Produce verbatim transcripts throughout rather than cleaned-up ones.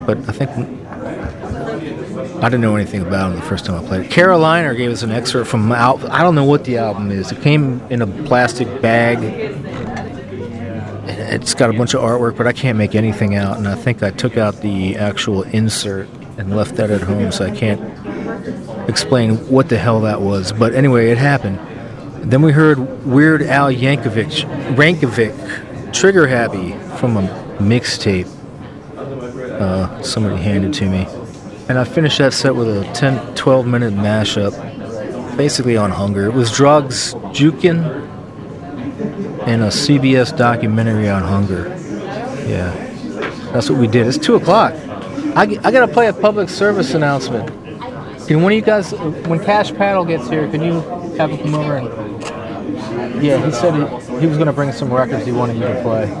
but I think I didn't know anything about him the first time I played it. Carolina gave us an excerpt from out. I don't know what the album is. It came in a plastic bag. It's got a bunch of artwork, but I can't make anything out. And I think I took out the actual insert and left that at home, so I can't explain what the hell that was. But anyway, it happened. Then we heard Weird Al Yankovic, Rankovic, Trigger Happy from a mixtape uh, somebody handed to me. And I finished that set with a ten, twelve minute mashup, basically on hunger. It was drugs, jukin, and a C B S documentary on hunger. Yeah, that's what we did. It's two o'clock. I, I got to play a public service announcement. Can one of you guys, when Cash Paddle gets here, can you have him come over and... Yeah, he said he, he was going to bring some records he wanted you to play.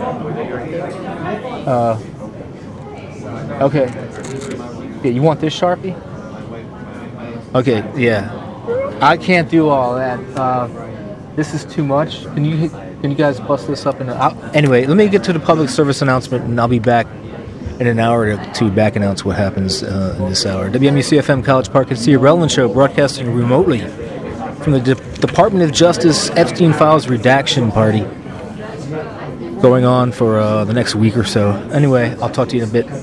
Uh, okay. Yeah, you want this Sharpie? Okay, yeah. I can't do all that. Uh, this is too much. Can you can you guys bust this up? In a, I'll, anyway, let me get to the public service announcement, and I'll be back in an hour to, to back announce what happens uh, in this hour. W M U C F M College Park, it's the Irrelevant Show, broadcasting remotely from the De- Department of Justice Epstein Files Redaction Party, going on for uh, the next week or so. Anyway, I'll talk to you in a bit.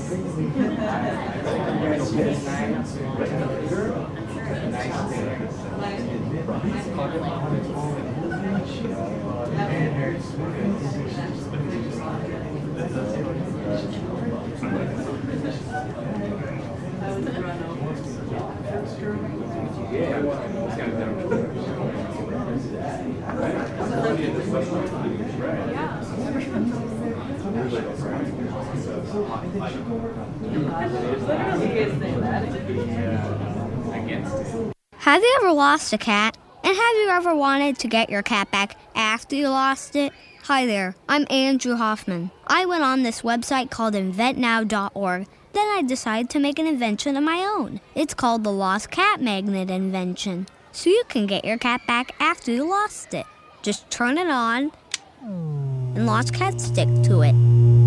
Have you ever lost a cat? And have you ever wanted to get your cat back after you lost it? Hi there, I'm Andrew Hoffman. I went on this website called invent now dot org. Then I decided to make an invention of my own. It's called the Lost Cat Magnet Invention. So you can get your cat back after you lost it. Just turn it on, and lost cats stick to it.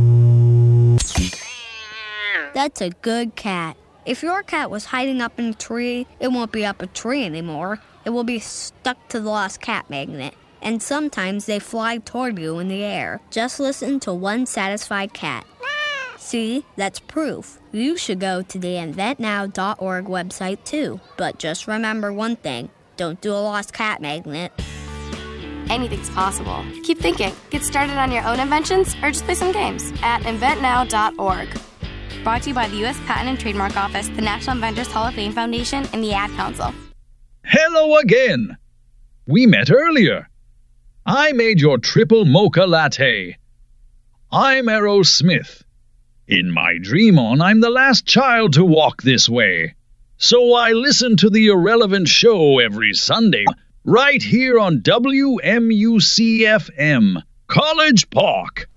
That's a good cat. If your cat was hiding up in a tree, it won't be up a tree anymore. It will be stuck to the lost cat magnet. And sometimes they fly toward you in the air. Just listen to one satisfied cat. See, that's proof. You should go to the invent now dot org website too. But just remember one thing. Don't do a lost cat magnet. Anything's possible. Keep thinking. Get started on your own inventions or just play some games at invent now dot org. Brought to you by the U S Patent and Trademark Office, the National Inventors Hall of Fame Foundation, and the Ad Council. Hello again. We met earlier. I made your triple mocha latte. I'm Errol Smith. In my dream on, I'm the last child to walk this way. So I listen to the Irrelevant Show every Sunday, right here on W M U C F M, College Park.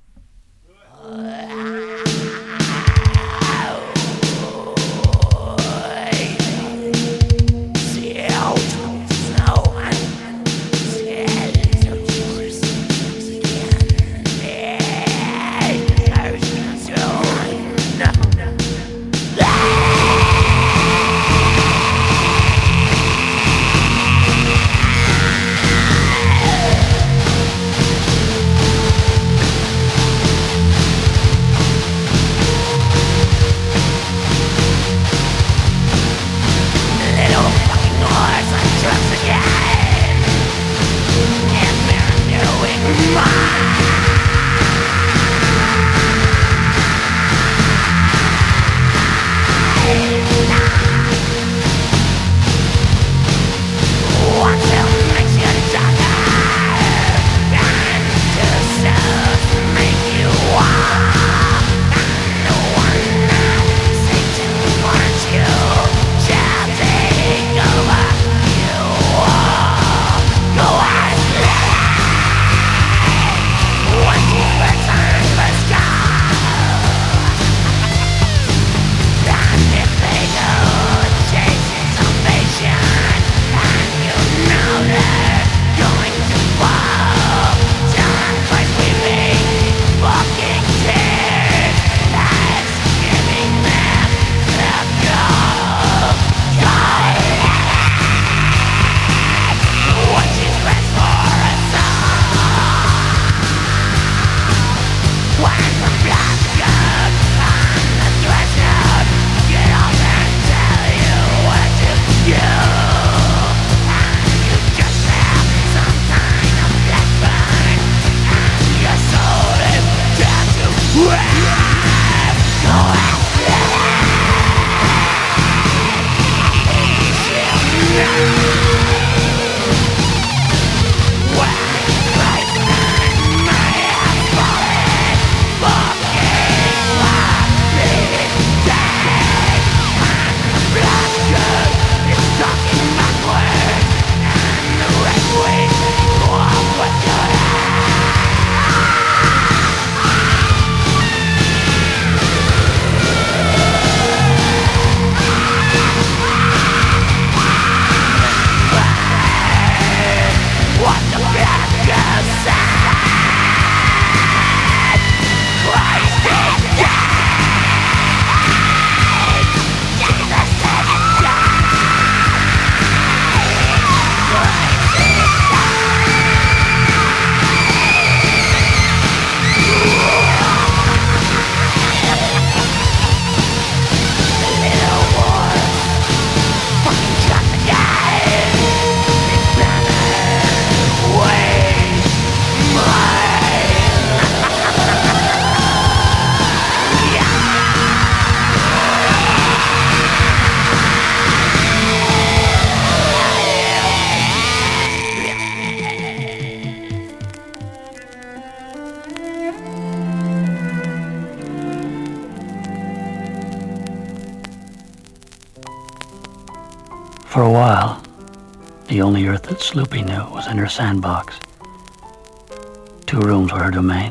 For a while, the only earth that Sloopy knew was in her sandbox. Two rooms were her domain.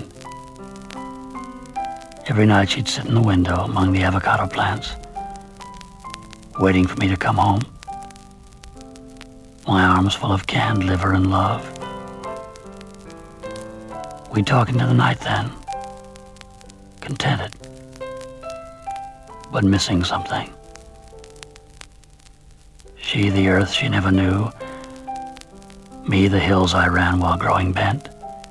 Every night she'd sit in the window among the avocado plants, waiting for me to come home. My arms full of canned liver and love. We'd talk into the night then, contented, but missing something. She, the earth she never knew. Me, the hills I ran while growing bent.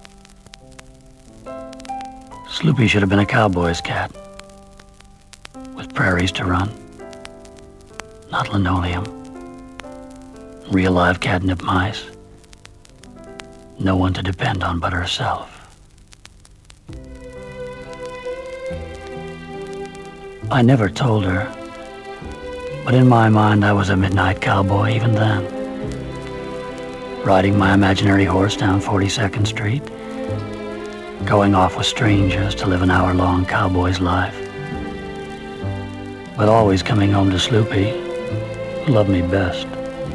Sloopy should have been a cowboy's cat, with prairies to run, not linoleum. Real live catnip mice. No one to depend on but herself. I never told her, but in my mind I was a midnight cowboy even then. Riding my imaginary horse down forty-second Street, going off with strangers to live an hour-long cowboy's life. But always coming home to Sloopy, who loved me best.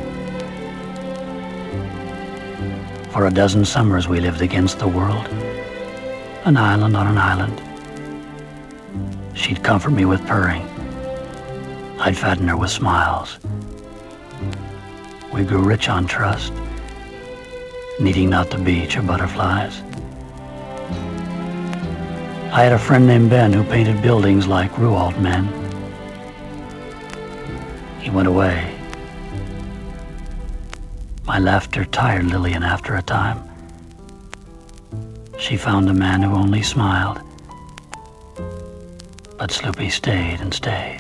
For a dozen summers we lived against the world, an island on an island. She'd comfort me with purring. I'd fatten her with smiles. We grew rich on trust, needing not the beach or butterflies. I had a friend named Ben who painted buildings like Rualt men. He went away. My laughter tired Lillian after a time. She found a man who only smiled. But Sloopy stayed and stayed.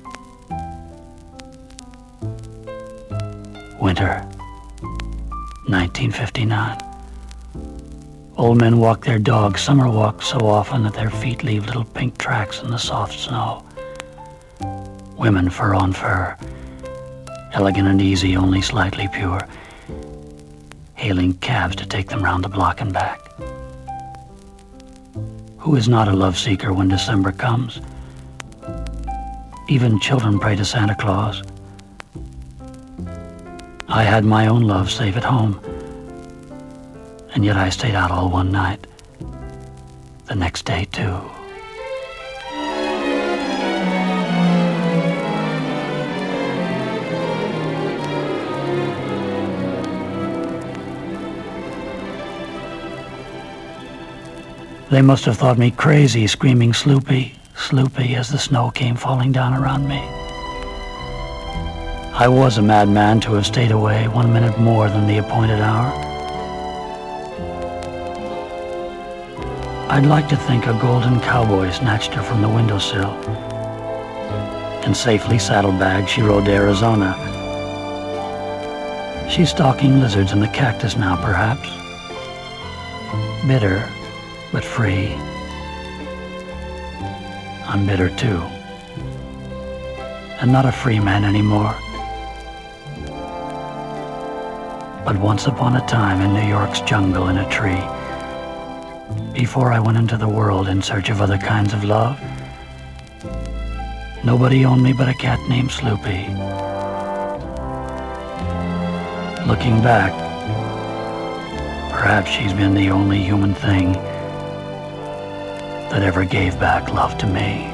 Winter, nineteen fifty-nine. Old men walk their dogs summer walks so often that their feet leave little pink tracks in the soft snow. Women fur on fur, elegant and easy, only slightly pure, hailing cabs to take them round the block and back. Who is not a love seeker when December comes? Even children pray to Santa Claus. I had my own love safe at home, and yet I stayed out all one night. The next day, too. They must have thought me crazy, screaming Sloopy, Sloopy, as the snow came falling down around me. I was a madman to have stayed away one minute more than the appointed hour. I'd like to think a golden cowboy snatched her from the windowsill, and safely saddlebagged she rode to Arizona. She's stalking lizards in the cactus now, perhaps. Bitter, but free. I'm bitter too, and not a free man anymore. But once upon a time in New York's jungle in a tree, before I went into the world in search of other kinds of love, nobody owned me but a cat named Sloopy. Looking back, perhaps she's been the only human thing that ever gave back love to me.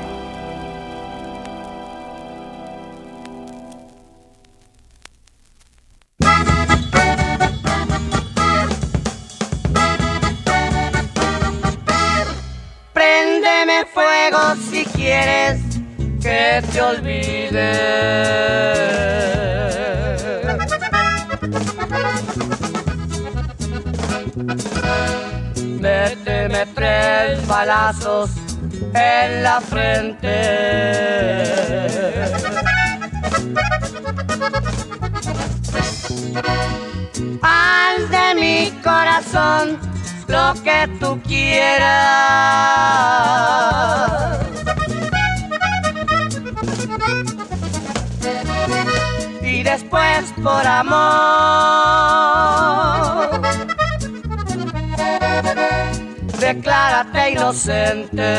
Préndeme fuego si quieres que te olvide. Méteme tres balazos en la frente. Haz de mi corazón lo que tú quieras. Y después por amor declárate inocente.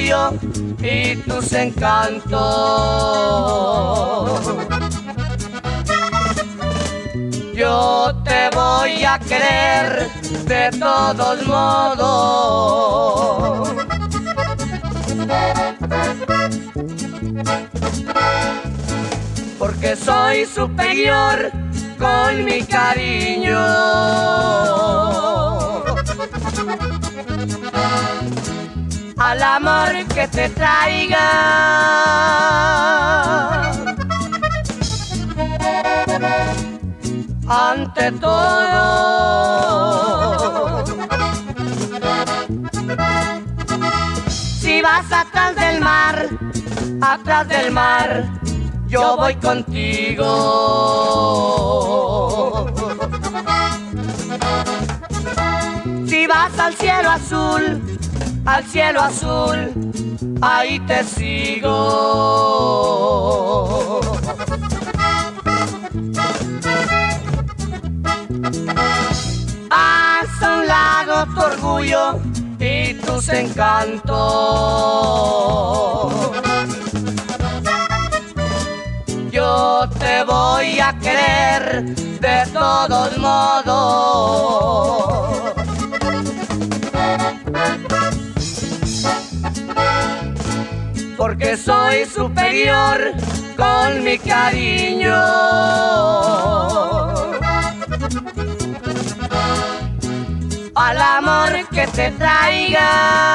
orgullo y tus encantos. Yo te voy a querer de todos modos. Porque soy superior con mi cariño al amor que te traiga. Ante todo, si vas atrás del mar, atrás del mar, yo voy contigo. Si vas al cielo azul, al cielo azul, ahí te sigo. Haz a un lado tu orgullo y tus encantos. Yo te voy a querer de todos modos. Porque soy superior con mi cariño al amor que te traiga.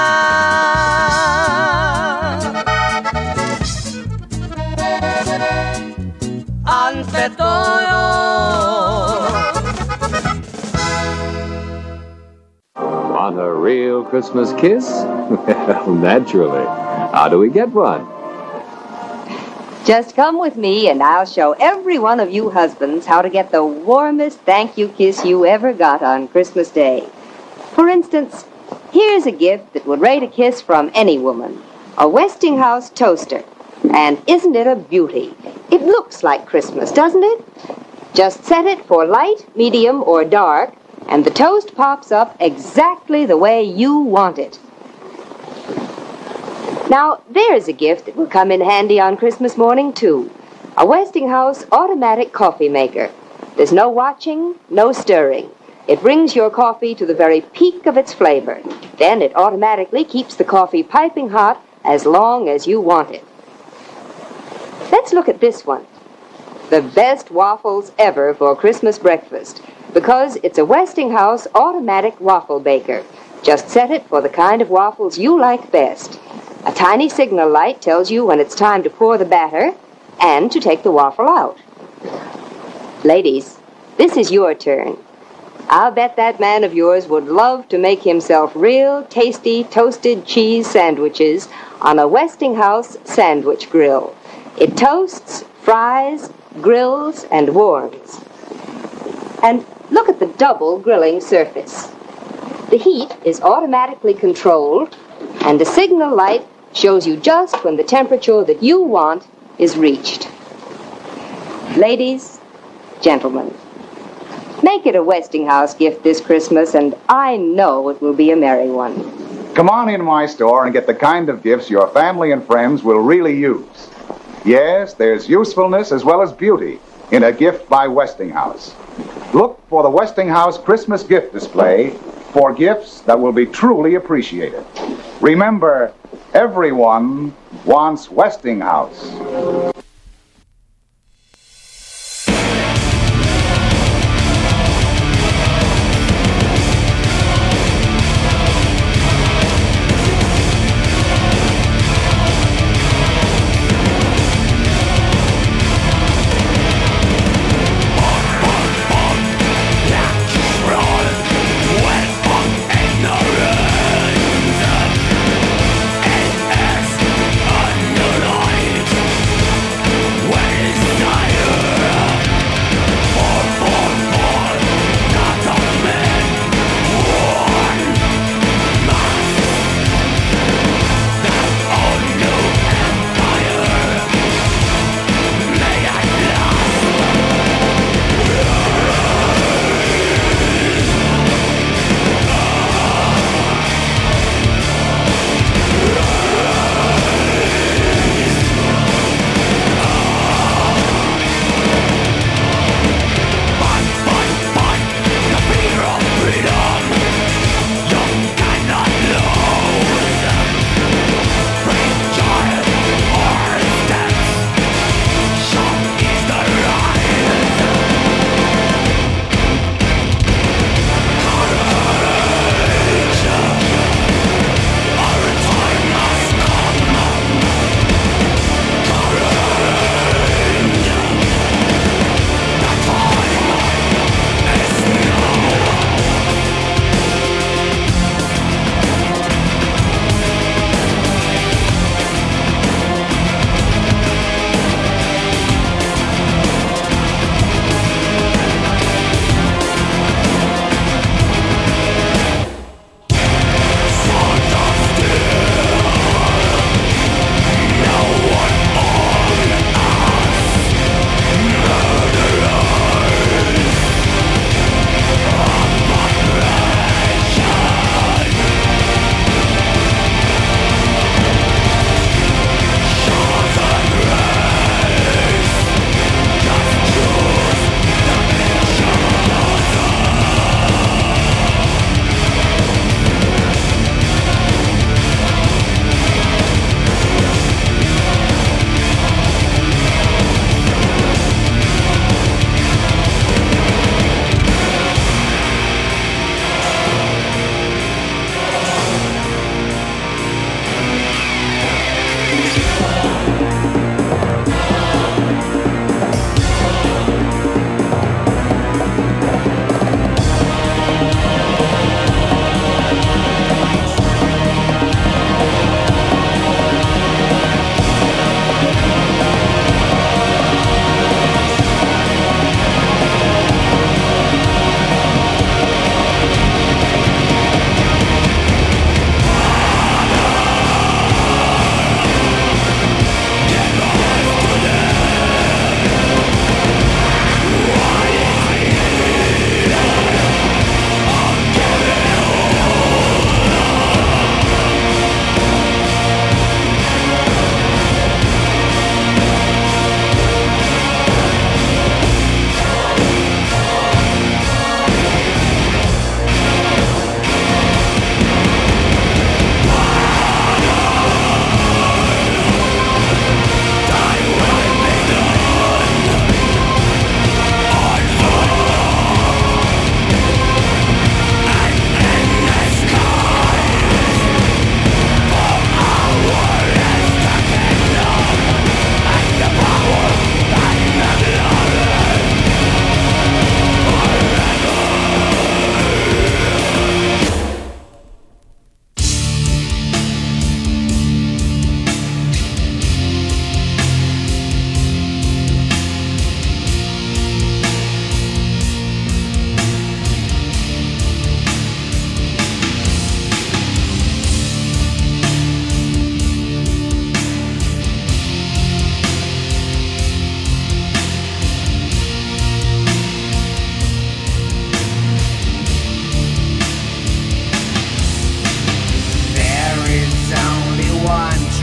Ante todo. Want a real Christmas kiss? Well, naturally. How do we get one? Just come with me and I'll show every one of you husbands how to get the warmest thank you kiss you ever got on Christmas Day. For instance, here's a gift that would rate a kiss from any woman. A Westinghouse toaster. And isn't it a beauty? It looks like Christmas, doesn't it? Just set it for light, medium, or dark, and the toast pops up exactly the way you want it. Now, there's a gift that will come in handy on Christmas morning, too. A Westinghouse automatic coffee maker. There's no watching, no stirring. It brings your coffee to the very peak of its flavor. Then it automatically keeps the coffee piping hot as long as you want it. Let's look at this one. The best waffles ever for Christmas breakfast, because it's a Westinghouse automatic waffle baker. Just set it for the kind of waffles you like best. A tiny signal light tells you when it's time to pour the batter and to take the waffle out. Ladies, this is your turn. I'll bet that man of yours would love to make himself real tasty toasted cheese sandwiches on a Westinghouse sandwich grill. It toasts, fries, grills, and warms. And look at the double grilling surface. The heat is automatically controlled, and the signal light shows you just when the temperature that you want is reached. Ladies, gentlemen, make it a Westinghouse gift this Christmas, and I know it will be a merry one. Come on in my store and get the kind of gifts your family and friends will really use. Yes, there's usefulness as well as beauty in a gift by Westinghouse. Look for the Westinghouse Christmas gift display for gifts that will be truly appreciated. Remember, everyone wants Westinghouse.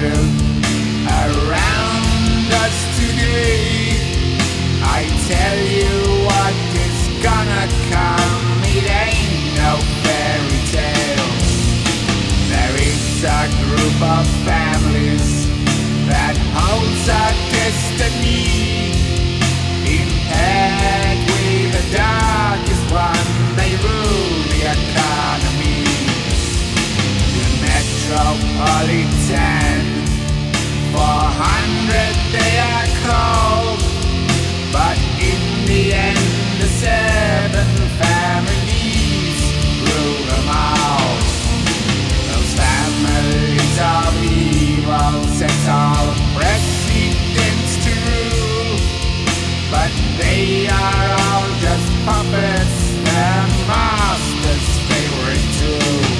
battle around us today. I tell you what is gonna come, it ain't no fairy tale. There is a group of families that holds a destiny. In paired with the darkest one, they rule the economy. The metropolitan four hundred they are called, but in the end the seven families rule them all. Those families of evil set all presidents to rule, but they are all just puppets, their master's favorite tools.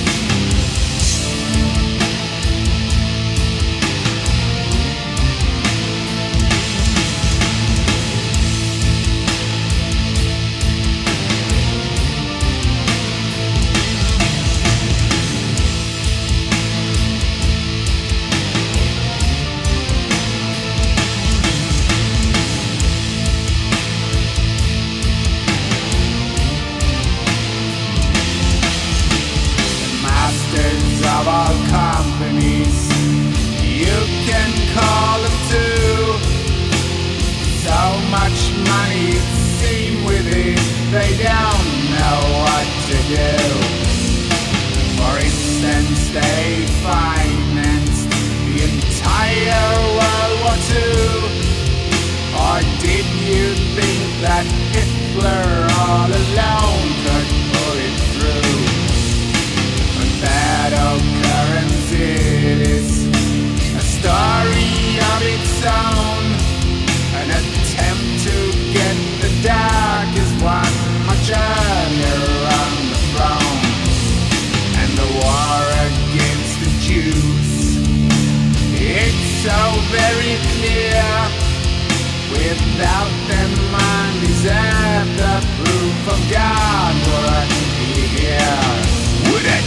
Of all companies, you can call them too. So much money it seems with it, they don't know what to do. For instance, they financed the entire World War Two. Or did you think that Hitler all alone could pull it through? That occurrence is a story of its own, an attempt to get the darkest one much earlier on the throne. And the war against the Jews, it's so very clear. Without them on this earth, the proof of God wouldn't be here, would it?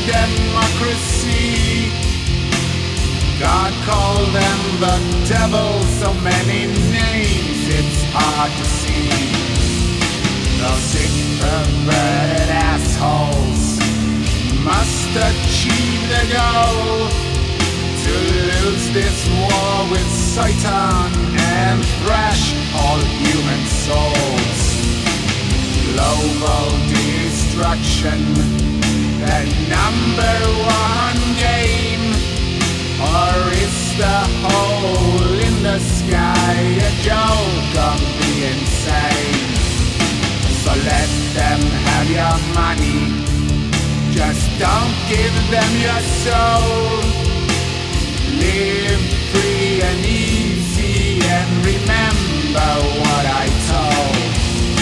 democracy. God called them the devil, so many names it's hard to see. Those sick, perverted assholes must achieve the goal to lose this war with Satan and thrash all human souls. Global destruction, the number one game, or is the hole in the sky a joke of the insane? So let them have your money, just don't give them your soul. Live free and easy and remember what I told.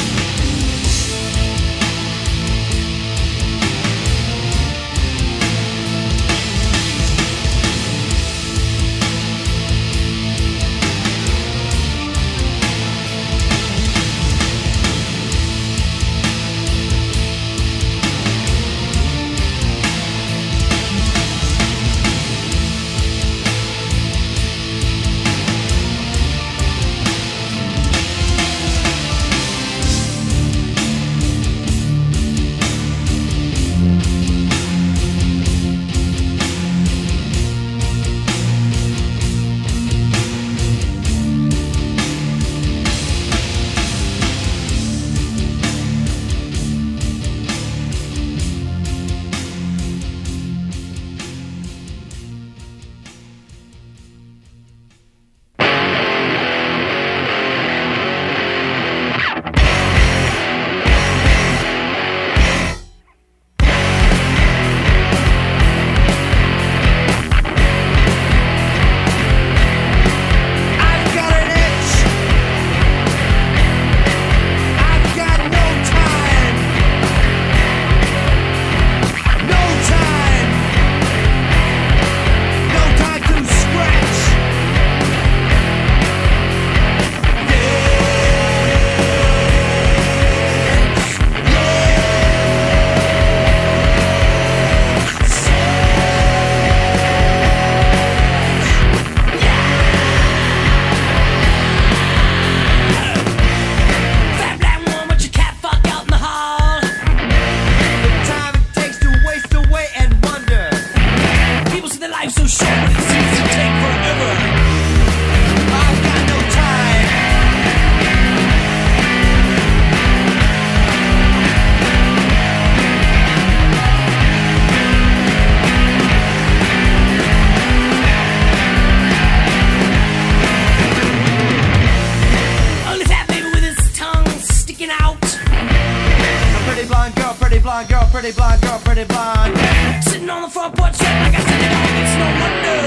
Pretty blonde girl, pretty blonde. Sitting on the front porch, sweating like I said it all. It's no wonder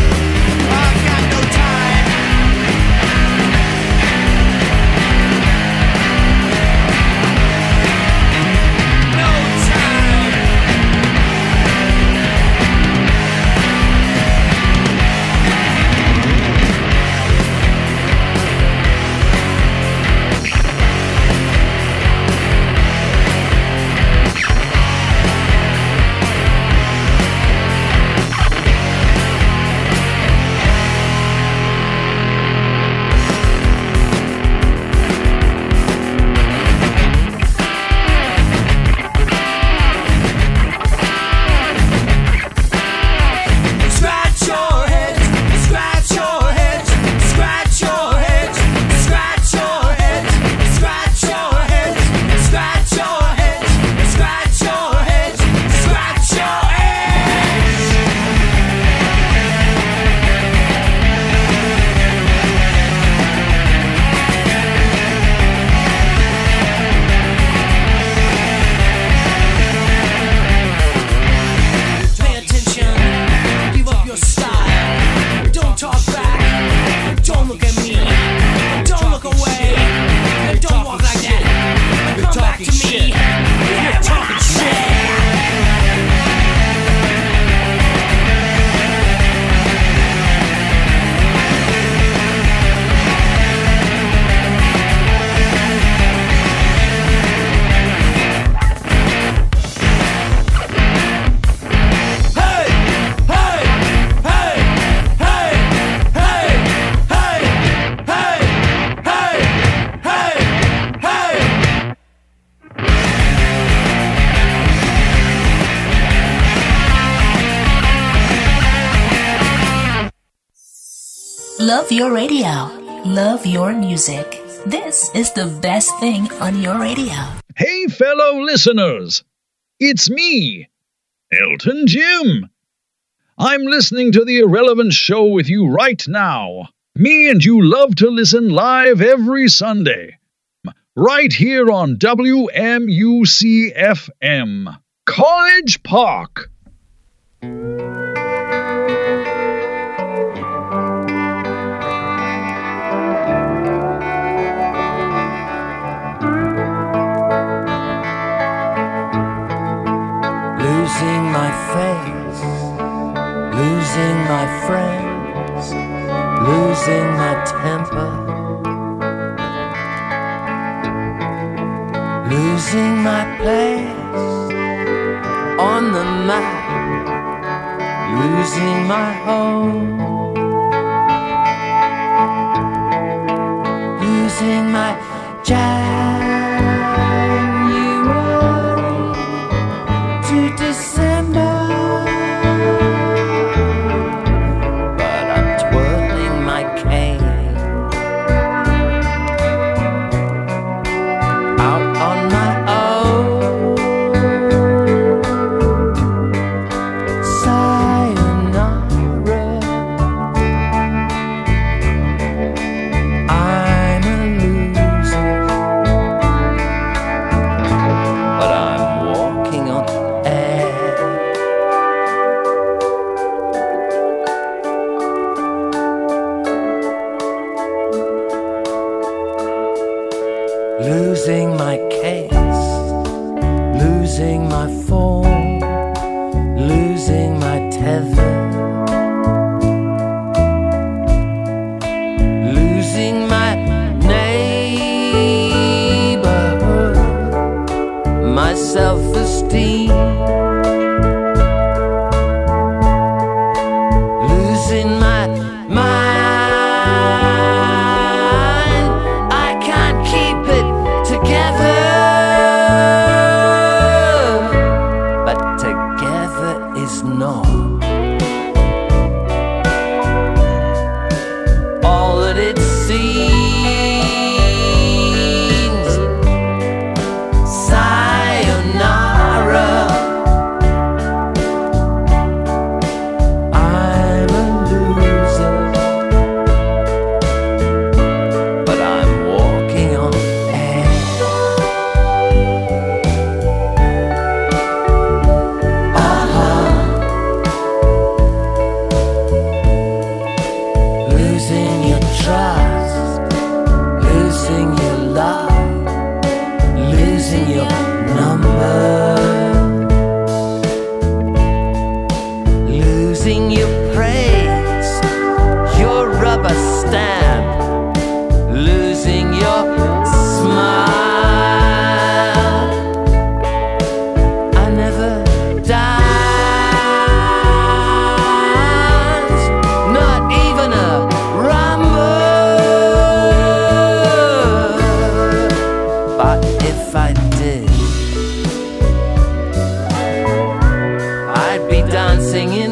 I've got no time. No time. Love your radio. Love your music. This is the best thing on your radio. Hey, fellow listeners. It's me, Elton Jim. I'm listening to the Irrelevant Show with you right now. Me and you love to listen live every Sunday. Right here on W M U C F M. College Park. Losing my face, losing my friends, losing my temper, losing my place on the map, losing my home, losing my January to December, but I'm twirling my cane out on my own. Sayonara, I'm a loser, but I'm walking on air. Losing my case, losing my form, losing my tether, losing my neighborhood, my self-esteem, losing my mind. I can't keep it together, but together is not all that it seems. Sayonara, I'm a loser, but I'm walking on air. Uh-huh. Losing your trust, losing your love, losing your number, losing your praise, your rubber stamp, losing your smile. I never danced, not even a rumble, but if I did, I'd be dancing in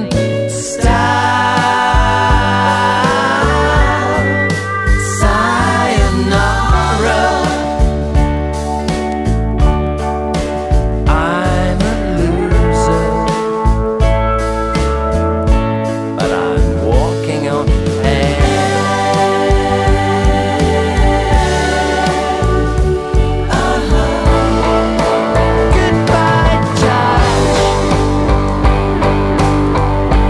style. Sayonara, I'm a loser, but I'm walking on air. Uh-huh. Goodbye, Josh.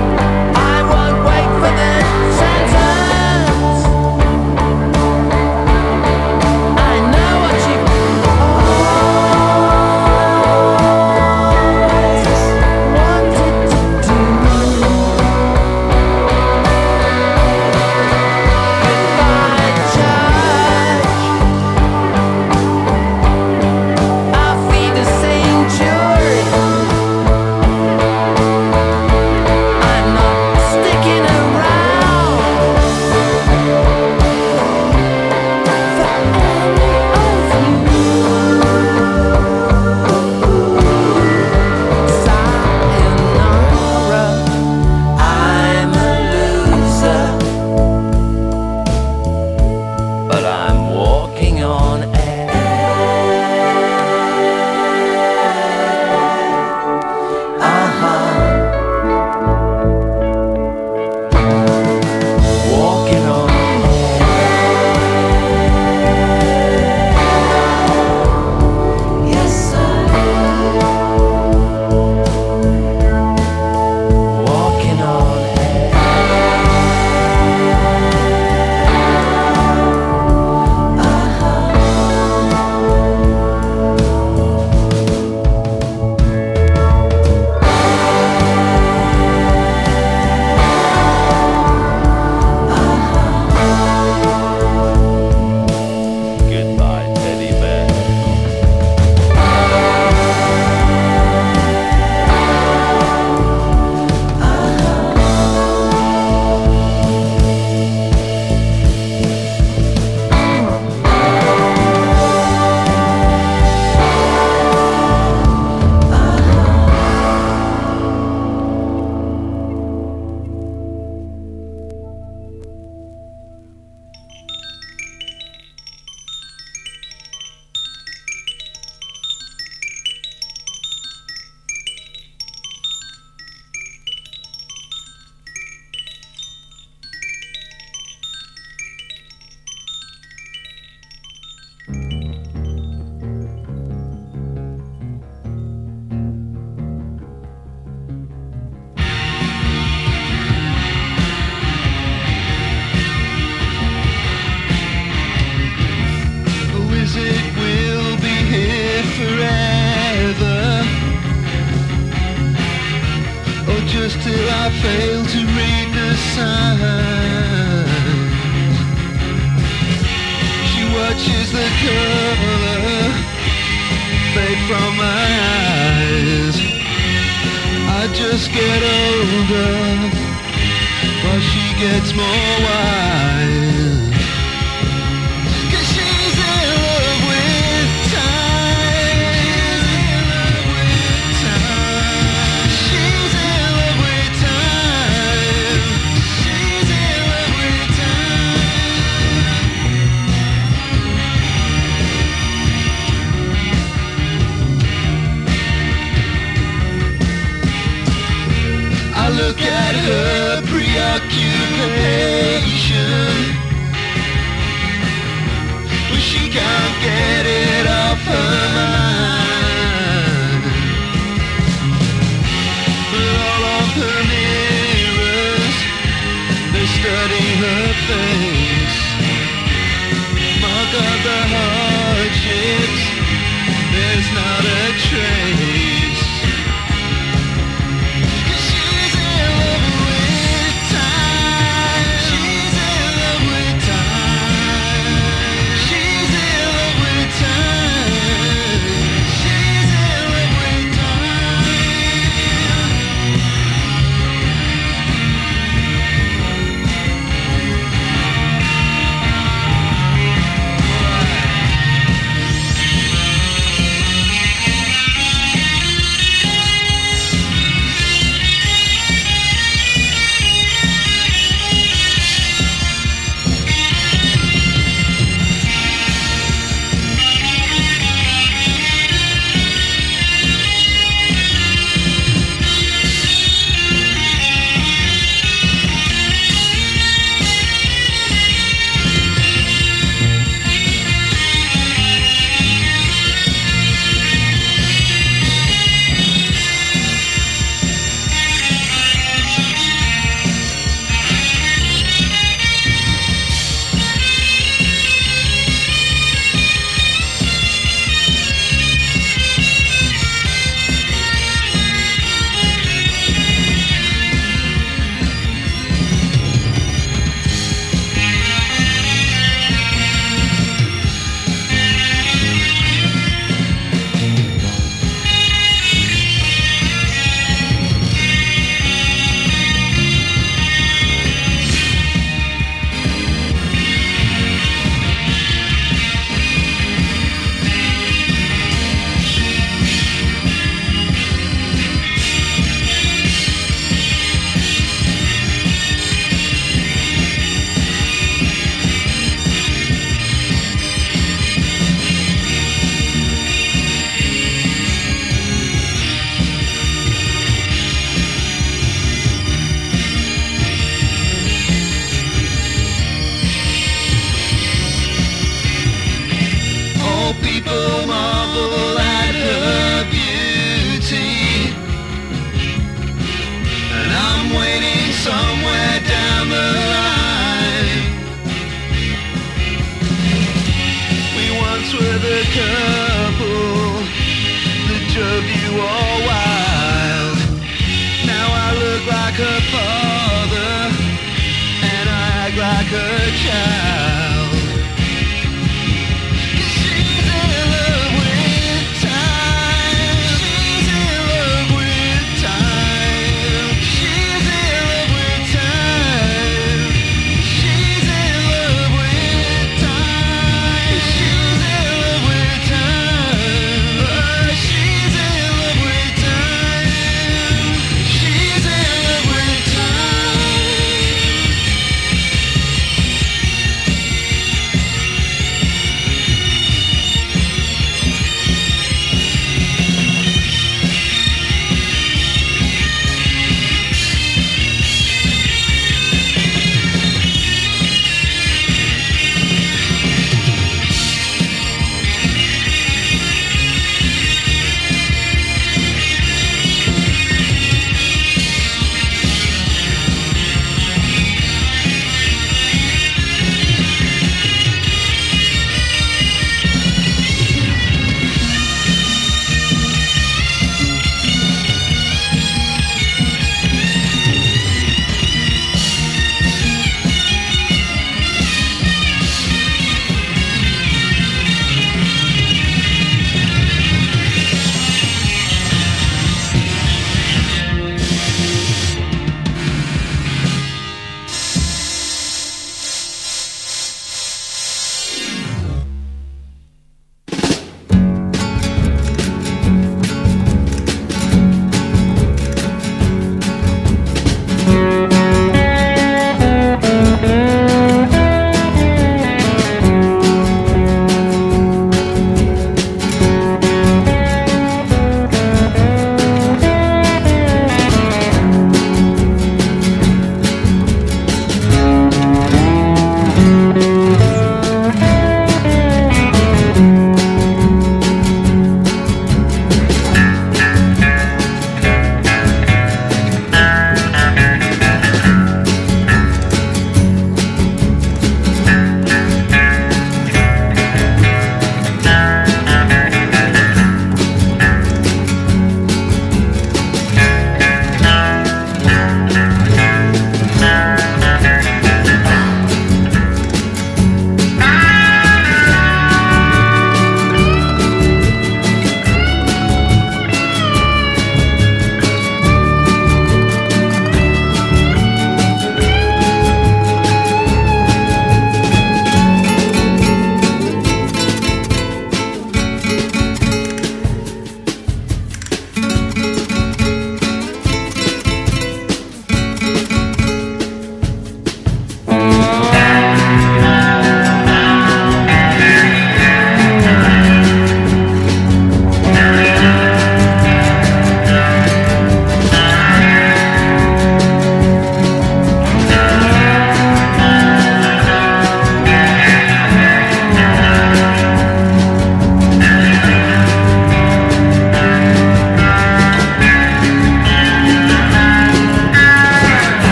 just till I fail to read the signs. She watches the color fade from my eyes. I just get older while she gets more wise. I look at her preoccupation, but she can't get it off her mind. But all of her mirrors, they study her face, mark up the hardships, there's not a trace. People marvel at her beauty, and I'm waiting somewhere down the line. We once were the couple that drove you all wild. Now I look like her father, and I act like her child.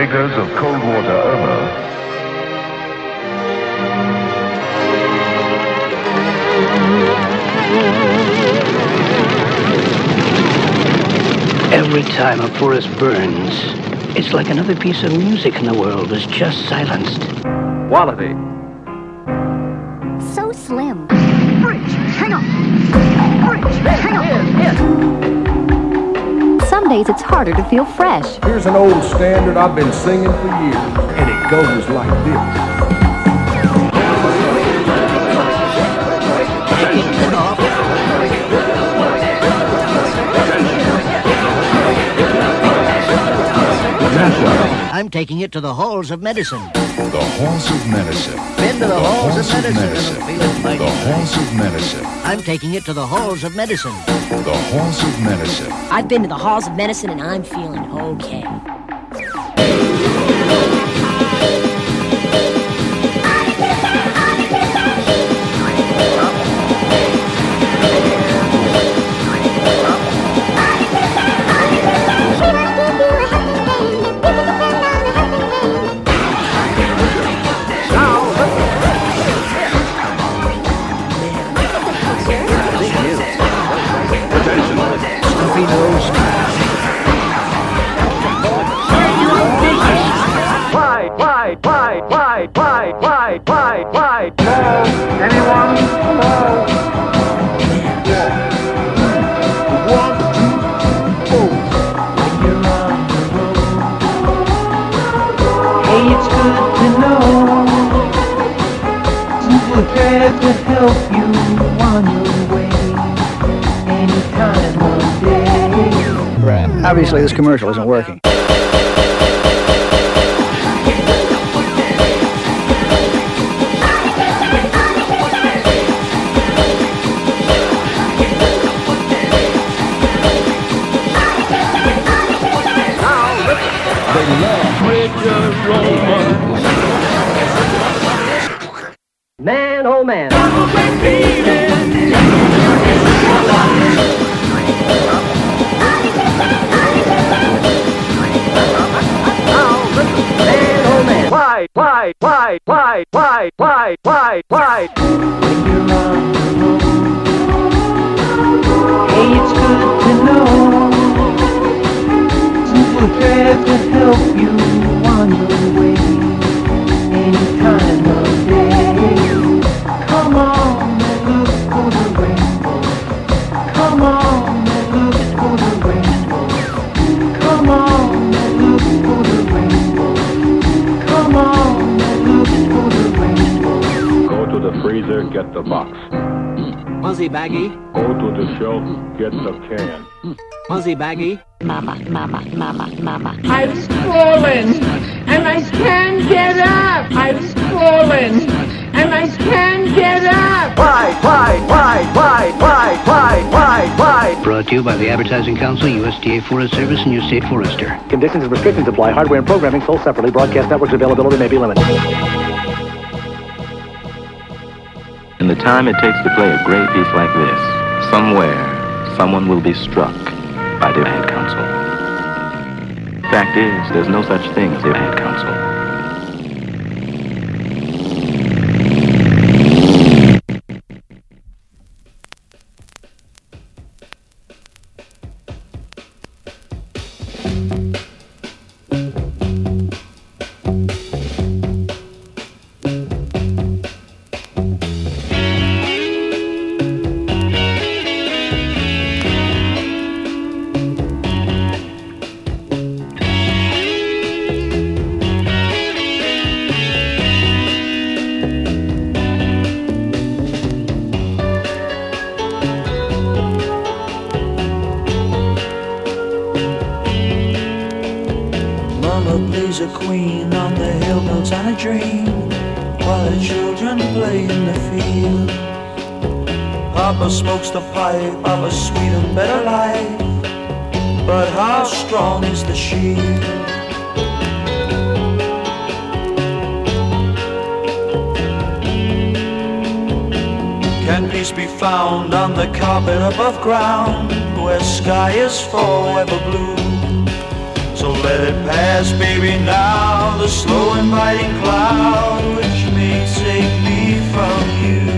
makers of cold water Irma. Every time a forest burns, it's like another piece of music in the world is just silenced. Quality. So slim. Bridge, hang on. Bridge, hang on. Some days it's harder to feel fresh. Here's an old standard I've been singing for years, and it goes like this. I'm taking it to the halls of medicine. The halls of medicine. Been to the, the halls, halls of medicine. Of medicine. The halls of medicine. I'm taking it to the halls of medicine. The halls of medicine. I've been to the halls of medicine and I'm feeling okay. To help you on your way any time of day. Right. Obviously, this commercial isn't working. Man, oh man. Why, why, why, why, why, why, why, why? Hey, it's good to know we're there to help you on your way any time of day. Come on and look for the rainbow. Come on and look for the rainbow. Come on and look for the rainbow. Come on and look for the rainbow. Go to the freezer, get the box. Fuzzy baggy. Go to the shelf, get the can. Fuzzy baggy. Mama, mama, mama, mama. I've fallen and I can't get up. I've fallen and I can't get up. Why, why, why, why, why, why, why, why? Brought to you by the Advertising Council, U S D A Forest Service, and your state forester. Conditions and restrictions apply. Hardware and programming sold separately. Broadcast networks availability may be limited. In the time it takes to play a great piece like this, somewhere, someone will be struck by the Ad Council. Fact is, there's no such thing as the Ad Council. Plays a queen on the hill, notes on a dream, while the children play in the field. Papa smokes the pipe of a sweet and better life, but how strong is the shield? Can peace be found on the carpet above ground, where sky is forever blue? So Don't let it pass, baby, now. The slow inviting cloud which may take me from you.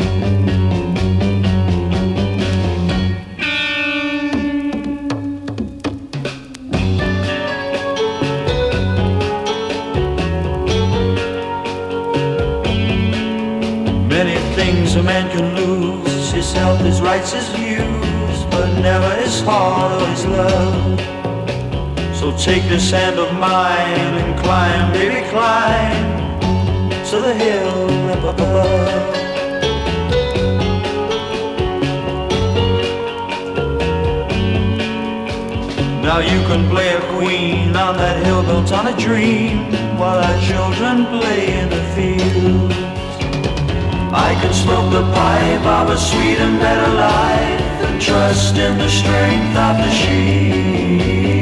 Many things a man can lose, his health, his rights, his views, but never his heart or his love. So take this hand of mine and climb, baby, climb to the hill up above. Now you can play a queen on that hill built on a dream, while our children play in the fields. I can smoke the pipe of a sweet and better life and trust in the strength of the sheep.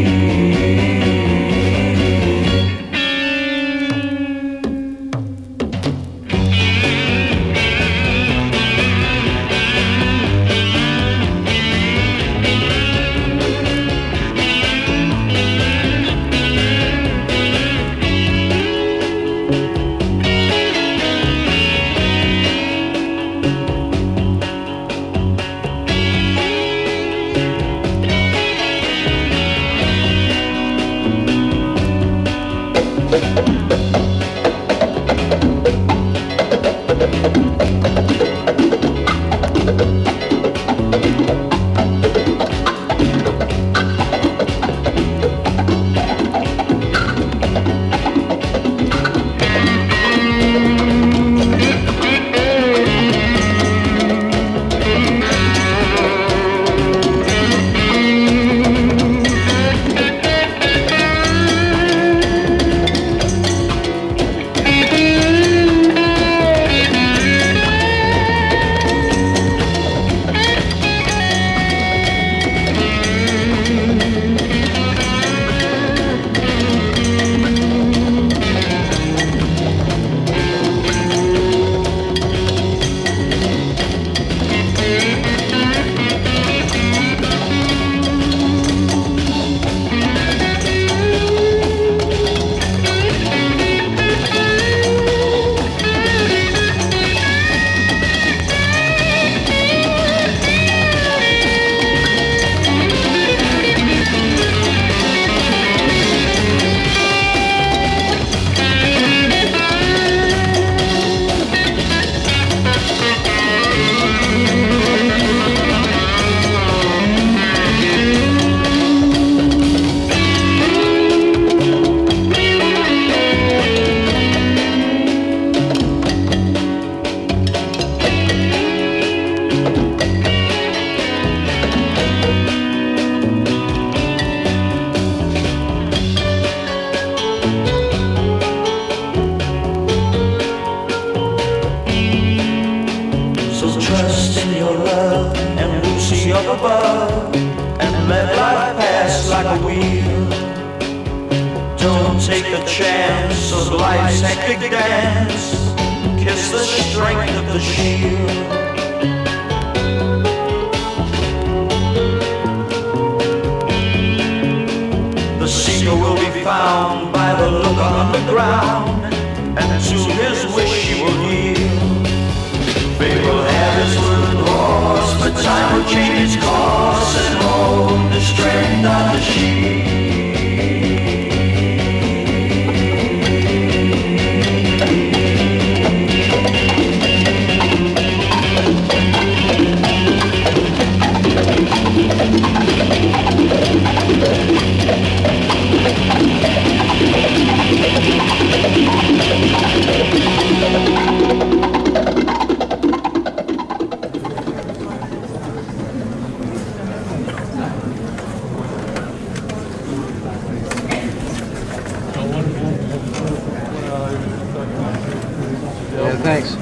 Thanks.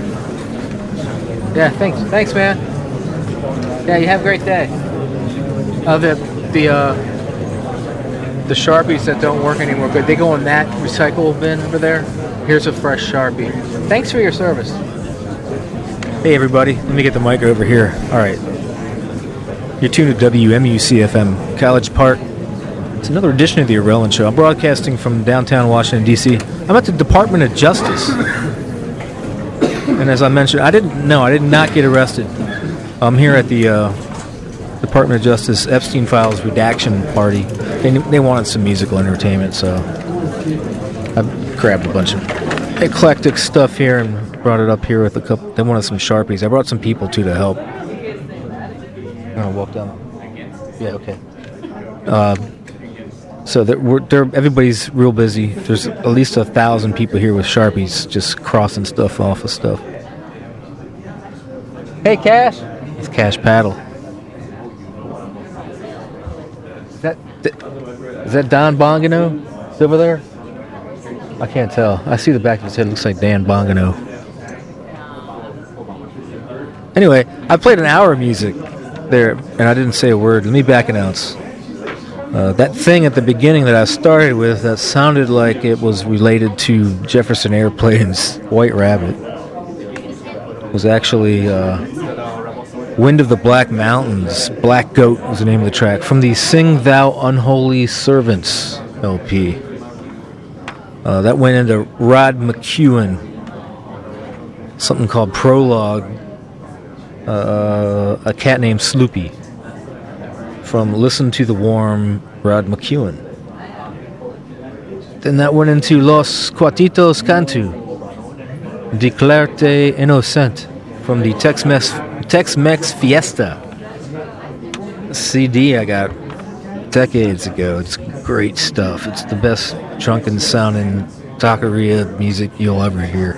Yeah, thanks. Thanks, man. Yeah, you have a great day. Uh, the the uh, the Sharpies that don't work anymore, but they go in that recycle bin over there. Here's a fresh Sharpie. Thanks for your service. Hey, everybody. Let me get the mic over here. All right. You're tuned to W M U C F M, College Park, It's another edition of the Orellan Show. I'm broadcasting from downtown Washington, D C I'm at the Department of Justice. And as I mentioned, I didn't no, I did not get arrested. I'm here at the uh, Department of Justice Epstein Files redaction party. They, they wanted some musical entertainment, so I grabbed a bunch of eclectic stuff here and brought it up here with a couple. They wanted some Sharpies. I brought some people, too, to help. I'll walk down. Yeah, okay. Uh, so that we're, they're, everybody's real busy. There's at least a thousand people here with Sharpies just crossing stuff off of stuff. Hey, Cash. It's Cash Paddle. Is that is that Don Bongano? Is over there? I can't tell. I see the back of his head. It looks like Dan Bongano. Anyway, I played an hour of music there, and I didn't say a word. Let me back announce. Uh, that thing at the beginning that I started with that sounded like it was related to Jefferson Airplane's White Rabbit was actually uh, Wind of the Black Mountains. Black Goat was the name of the track from the Sing Thou Unholy Servants L P. Uh, that went into Rod McEwen, something called Prologue, uh, a cat named Sloopy, from Listen to the Warm, Rod McEwen. Then that went into Los Cuatitos Cantu, Declarte Innocent, from the Tex-Mex, Tex-Mex Fiesta C D I got decades ago. It's great stuff. It's the best drunken sounding taqueria music you'll ever hear.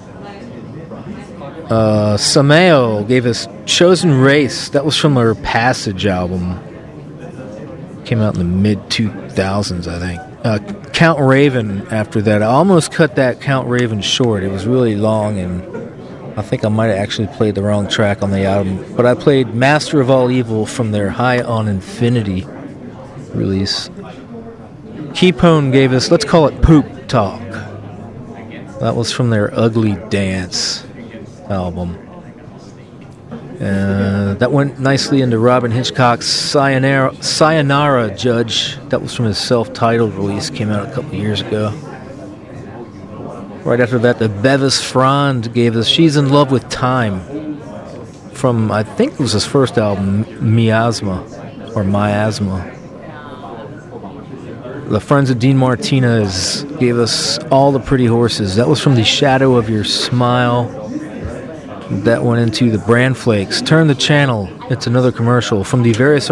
Uh, Sameo gave us Chosen Race. That was from their Passage album. Came out in the mid two thousands, I think. Uh, Count Raven after that. I almost cut that Count Raven short. It was really long, and I think I might have actually played the wrong track on the album. But I played Master of All Evil from their High on Infinity release. Keepone gave us, let's call it Poop Talk. That was from their Ugly Dance album. Uh, that went nicely into Robin Hitchcock's Sayonara, Sayonara Judge. That was from his self-titled release, came out a couple years ago. Right after that, the Bevis Frond gave us She's in Love with Time from, I think it was his first album, Miasma, or Miasma. The Friends of Dean Martinez gave us All the Pretty Horses. That was from The Shadow of Your Smile. That went into the Bran Flakes. Turn the Channel. It's another commercial from the various